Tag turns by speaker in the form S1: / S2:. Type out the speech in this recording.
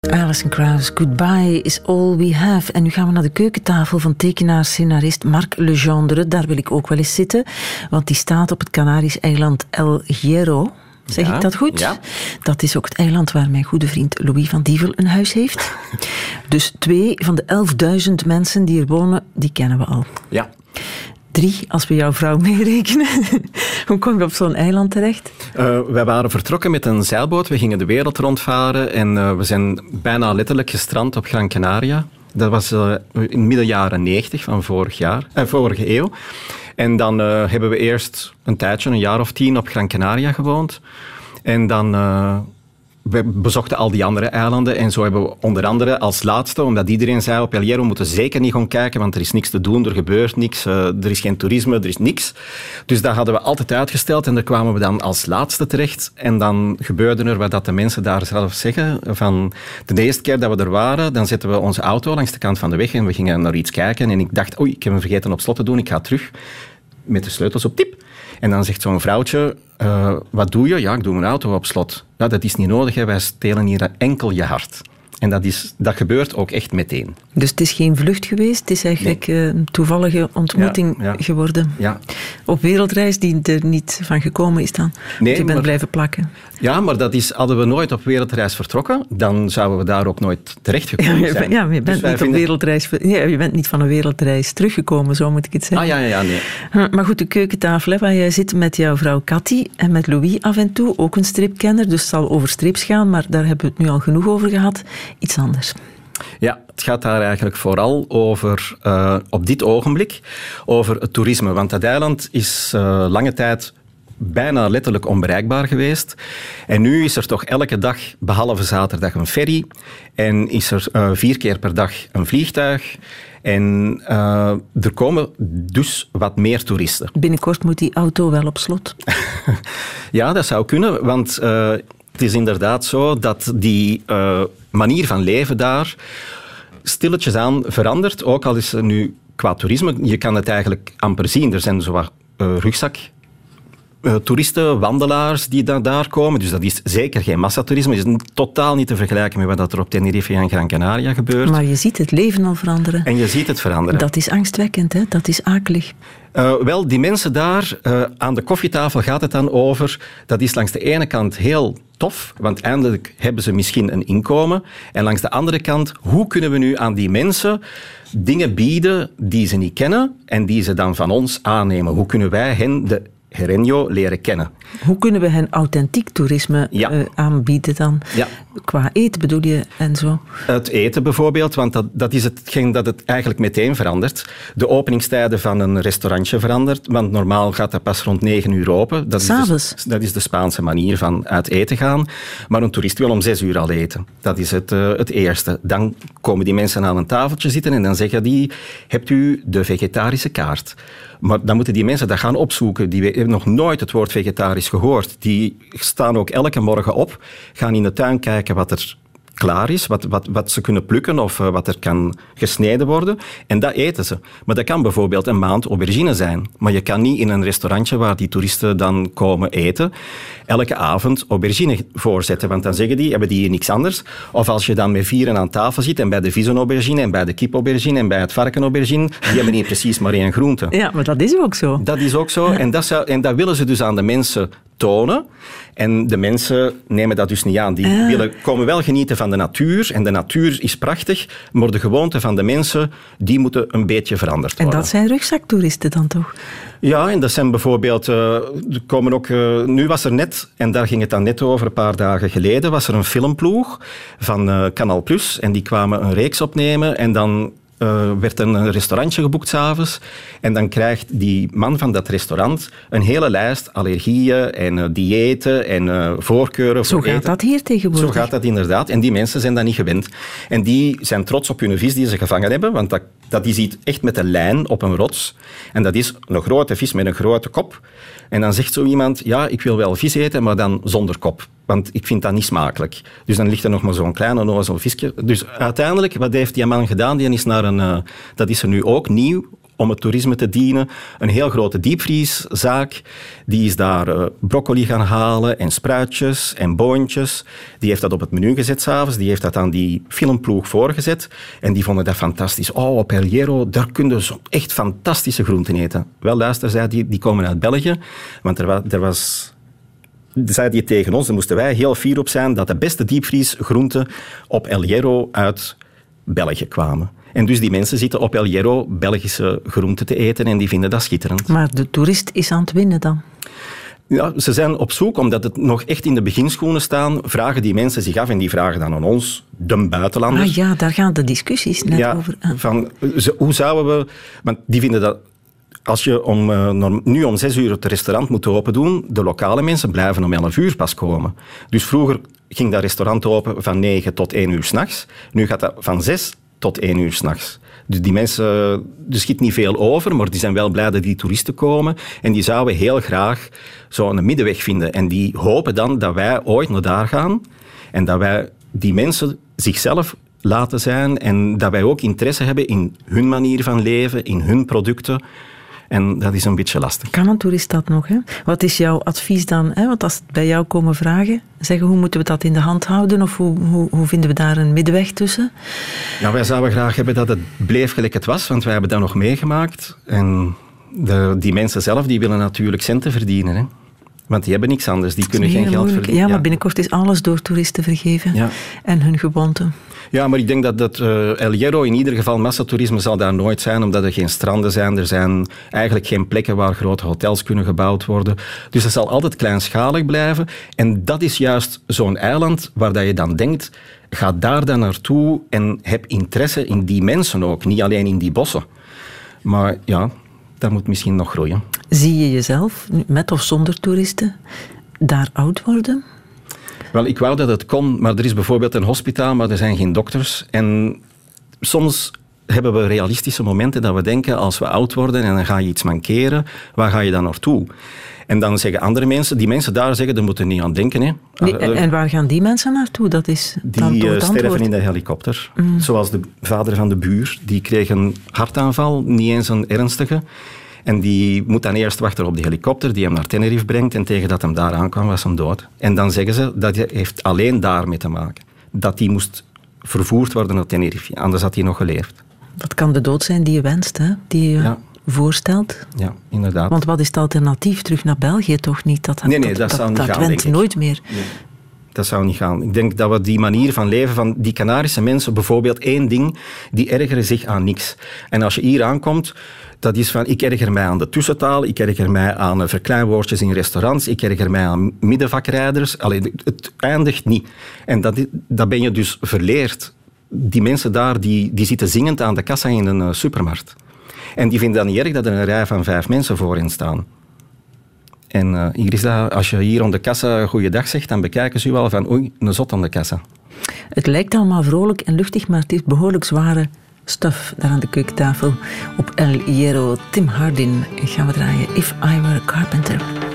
S1: Alison Krauss, Goodbye is all we have. En nu gaan we naar de keukentafel van tekenaar-scenarist Marc Legendre. Daar wil ik ook wel eens zitten, want die staat op het Canarisch eiland El Hierro. Zeg ik dat goed?
S2: Ja.
S1: Dat is ook het eiland waar mijn goede vriend Louis van Dievel een huis heeft. Dus 2 van de 11.000 mensen die er wonen, die kennen we al.
S2: Ja.
S1: 3, als we jouw vrouw meerekenen. Hoe kom je op zo'n eiland terecht?
S2: Wij waren vertrokken met een zeilboot. We gingen de wereld rondvaren en we zijn bijna letterlijk gestrand op Gran Canaria. Dat was in midden jaren 90 van vorige eeuw. En dan hebben we eerst een tijdje, een jaar of 10, op Gran Canaria gewoond. En dan we bezochten al die andere eilanden. En zo hebben we onder andere als laatste, omdat iedereen zei op El Hierro, we moeten zeker niet gaan kijken, want er is niks te doen, er gebeurt niks, er is geen toerisme, er is niks. Dus dat hadden we altijd uitgesteld en daar kwamen we dan als laatste terecht. En dan gebeurde er wat dat de mensen daar zelf zeggen. Van de eerste keer dat we er waren, dan zetten we onze auto langs de kant van de weg en we gingen naar iets kijken. En ik dacht, oei, ik heb hem vergeten op slot te doen, ik ga terug met de sleutels op tip. En dan zegt zo'n vrouwtje, wat doe je? Ja, ik doe mijn auto op slot. Ja, dat is niet nodig, hè. Wij stelen hier enkel je hart. En dat gebeurt ook echt meteen.
S1: Dus het is geen vlucht geweest, het is eigenlijk een toevallige ontmoeting geworden.
S2: Ja.
S1: Op wereldreis die er niet van gekomen is dan.
S2: Nee,
S1: je bent blijven plakken.
S2: Ja, maar hadden we nooit op wereldreis vertrokken, dan zouden we daar ook nooit terechtgekomen zijn.
S1: Ja, je bent niet op wereldreis. Ja, je bent niet van een wereldreis teruggekomen, zo moet ik het zeggen.
S2: Nee.
S1: Maar goed, de keukentafel, waar jij zit met jouw vrouw Cathy en met Louis af en toe, ook een stripkenner, dus het zal over strips gaan, maar daar hebben we het nu al genoeg over gehad. Iets anders.
S2: Ja, het gaat daar eigenlijk vooral over, op dit ogenblik, over het toerisme. Want dat eiland is lange tijd bijna letterlijk onbereikbaar geweest. En nu is er toch elke dag, behalve zaterdag, een ferry. En is er 4 keer per dag een vliegtuig. En er komen dus wat meer toeristen.
S1: Binnenkort moet die auto wel op slot.
S2: Ja, dat zou kunnen, want het is inderdaad zo dat die manier van leven daar stilletjes aan verandert. Ook al is er nu qua toerisme, je kan het eigenlijk amper zien. Er zijn zo wat toeristen, wandelaars die daar komen. Dus dat is zeker geen massatoerisme. Het is totaal niet te vergelijken met wat er op Tenerife en Gran Canaria gebeurt.
S1: Maar je ziet het leven al veranderen.
S2: En je ziet het veranderen.
S1: Dat is angstwekkend, hè? Dat is akelig.
S2: Wel, die mensen daar, aan de koffietafel gaat het dan over. Dat is langs de ene kant heel tof, want eindelijk hebben ze misschien een inkomen. En langs de andere kant, hoe kunnen we nu aan die mensen dingen bieden die ze niet kennen en die ze dan van ons aannemen? Hoe kunnen wij hen de Herenio leren kennen?
S1: Hoe kunnen we hen authentiek toerisme aanbieden dan?
S2: Ja.
S1: Qua eten bedoel je en zo?
S2: Het eten bijvoorbeeld, want dat is hetgeen dat het eigenlijk meteen verandert. De openingstijden van een restaurantje verandert, want normaal gaat dat pas rond 9 uur open. Dat is de Spaanse manier van uit eten gaan. Maar een toerist wil om 6 uur al eten. Dat is het eerste. Dan komen die mensen aan een tafeltje zitten en dan zeggen die, hebt u de vegetarische kaart? Maar dan moeten die mensen dat gaan opzoeken. Die hebben nog nooit het woord vegetarisch gehoord. Die staan ook elke morgen op, gaan in de tuin kijken wat er klaar is, wat ze kunnen plukken of wat er kan gesneden worden. En dat eten ze. Maar dat kan bijvoorbeeld een maand aubergine zijn. Maar je kan niet in een restaurantje waar die toeristen dan komen eten, elke avond aubergine voorzetten. Want dan zeggen die, hebben die hier niks anders? Of als je dan met 4 aan tafel zit en bij de visaubergine en bij de kipaubergine en bij het varkenaubergine, die hebben niet precies maar 1 groente.
S1: Ja, maar dat is ook zo.
S2: Dat is ook zo. Ja. En dat willen ze dus aan de mensen tonen. En de mensen nemen dat dus niet aan. Die komen wel genieten van de natuur. En de natuur is prachtig. Maar de gewoonten van de mensen, die moeten een beetje veranderd worden.
S1: En dat zijn rugzaktoeristen dan toch?
S2: Ja, en dat zijn bijvoorbeeld... nu was er net, en daar ging het dan net over, een paar dagen geleden, was er een filmploeg van Canal+. En die kwamen een reeks opnemen. En dan werd een restaurantje geboekt 's avonds. En dan krijgt die man van dat restaurant een hele lijst allergieën en diëten en voorkeuren voor eten.
S1: Zo gaat dat hier tegenwoordig.
S2: Zo gaat dat inderdaad. En die mensen zijn dat niet gewend. En die zijn trots op hun vis die ze gevangen hebben, want dat is iets echt met een lijn op een rots. En dat is een grote vis met een grote kop. En dan zegt zo iemand, ja, ik wil wel vis eten, maar dan zonder kop. Want ik vind dat niet smakelijk. Dus dan ligt er nog maar zo'n klein onnozel visje. Dus uiteindelijk, wat heeft die man gedaan? Die is dat is er nu ook nieuw om het toerisme te dienen. Een heel grote diepvrieszaak. Die is daar broccoli gaan halen en spruitjes en boontjes. Die heeft dat op het menu gezet 's avonds. Die heeft dat aan die filmploeg voorgezet. En die vonden dat fantastisch. Oh, op El Hierro, daar kun je echt fantastische groenten eten. Wel, luister, zei die komen uit België. Want er was... zei die tegen ons, daar moesten wij heel fier op zijn, dat de beste diepvriesgroenten op El Hierro uit België kwamen. En dus die mensen zitten op El Hierro Belgische groenten te eten en die vinden dat schitterend.
S1: Maar de toerist is aan het winnen dan?
S2: Ja, ze zijn op zoek, omdat het nog echt in de beginschoenen staan, vragen die mensen zich af en die vragen dan aan ons, de buitenlanders.
S1: Ah ja, daar gaan de discussies net over.
S2: Hoe zouden we... Want die vinden dat... Als je nu om 6 uur het restaurant moet open doen, de lokale mensen blijven om 11 uur pas komen. Dus vroeger ging dat restaurant open van 9 tot 1 uur 's nachts. Nu gaat dat van 6 tot 1 uur 's nachts. Dus die mensen, er schiet niet veel over, maar die zijn wel blij dat die toeristen komen. En die zouden heel graag zo'n middenweg vinden. En die hopen dan dat wij ooit naar daar gaan en dat wij die mensen zichzelf laten zijn en dat wij ook interesse hebben in hun manier van leven, in hun producten. En dat is een beetje lastig.
S1: Kan een toerist dat nog? Hè? Wat is jouw advies dan? Hè? Want als het bij jou komen vragen, zeggen hoe moeten we dat in de hand houden? Of hoe vinden we daar een middenweg tussen?
S2: Ja, wij zouden graag hebben dat het bleef gelijk het was, want wij hebben dat nog meegemaakt. En die mensen zelf die willen natuurlijk centen verdienen. Hè? Want die hebben niks anders, die kunnen geen geld verdienen.
S1: Ja, maar binnenkort is alles door toeristen vergeven. Ja. En hun gewoonten.
S2: Ja, maar ik denk dat El Hierro in ieder geval massatoerisme zal daar nooit zijn, omdat er geen stranden zijn. Er zijn eigenlijk geen plekken waar grote hotels kunnen gebouwd worden. Dus het zal altijd kleinschalig blijven. En dat is juist zo'n eiland waar dat je dan denkt, ga daar dan naartoe en heb interesse in die mensen ook, niet alleen in die bossen. Maar ja, dat moet misschien nog groeien.
S1: Zie je jezelf, met of zonder toeristen, daar oud worden?
S2: Wel, ik wou dat het kon, maar er is bijvoorbeeld een hospitaal, maar er zijn geen dokters. En soms hebben we realistische momenten dat we denken, als we oud worden en dan ga je iets mankeren, waar ga je dan naartoe? En dan zeggen andere mensen, die mensen daar zeggen, daar moeten niet aan denken. Hè.
S1: En waar gaan die mensen naartoe? Dat is
S2: die sterven in de helikopter. Zoals de vader van de buur. Die kreeg een hartaanval, niet eens een ernstige. En die moet dan eerst wachten op de helikopter die hem naar Tenerife brengt. En tegen dat hem daar aankwam, was hem dood. En dan zeggen ze, dat heeft alleen daarmee te maken. Dat hij moest vervoerd worden naar Tenerife. Anders had hij nog geleefd.
S1: Dat kan de dood zijn die je wenst, hè? Die je voorstelt.
S2: Ja, inderdaad.
S1: Want wat is het alternatief? Terug naar België toch niet? Dat zou niet gaan, dat went nooit meer.
S2: Nee. Dat zou niet gaan. Ik denk dat we die manier van leven van die Canarische mensen, bijvoorbeeld één ding, die ergeren zich aan niks. En als je hier aankomt, dat is van, ik erger mij aan de tussentaal, ik erger mij aan verkleinwoordjes in restaurants, ik erger mij aan middenvakrijders. Allee, het eindigt niet. En dat ben je dus verleerd. Die mensen daar, die zitten zingend aan de kassa in een supermarkt. En die vinden dat niet erg dat er een rij van 5 mensen voorin staan. En hier is dat, als je hier aan de kassa goeiedag zegt, dan bekijken ze u wel van, oei, een zot aan de kassa.
S1: Het lijkt allemaal vrolijk en luchtig, maar het is behoorlijk zware stof daar aan de keukentafel. Op El Hierro, Tim Hardin gaan we draaien If I Were a Carpenter.